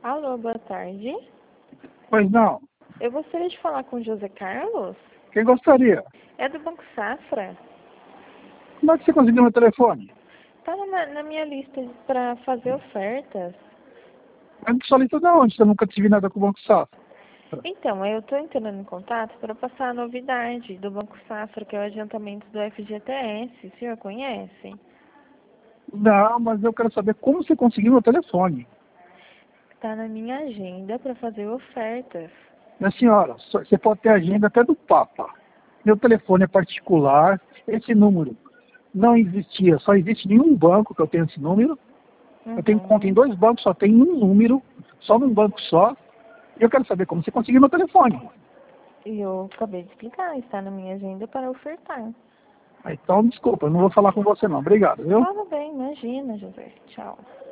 Alô, boa tarde. Pois não. Eu gostaria de falar com o José Carlos. Quem gostaria? É do Banco Safra. Como é que você conseguiu meu telefone? Tá na minha lista para fazer ofertas. Mas sua lista de onde? Eu nunca tive nada com o Banco Safra. Então, eu estou entrando em contato para passar a novidade do Banco Safra, que é o adiantamento do FGTS. O senhor conhece? Não, mas eu quero saber como você conseguiu meu telefone. Está na minha agenda para fazer ofertas. Minha senhora, você pode ter agenda até do Papa. Meu telefone é particular, esse número não existia, só existe em um banco que eu tenho esse número. Eu tenho conta em 2 bancos, só tem um número, só num banco só. E eu quero saber como você conseguiu meu telefone. E eu acabei de explicar, está na minha agenda para ofertar. Então, desculpa, eu não vou falar com você não. Obrigado, viu? Tudo bem, imagina, José. Tchau.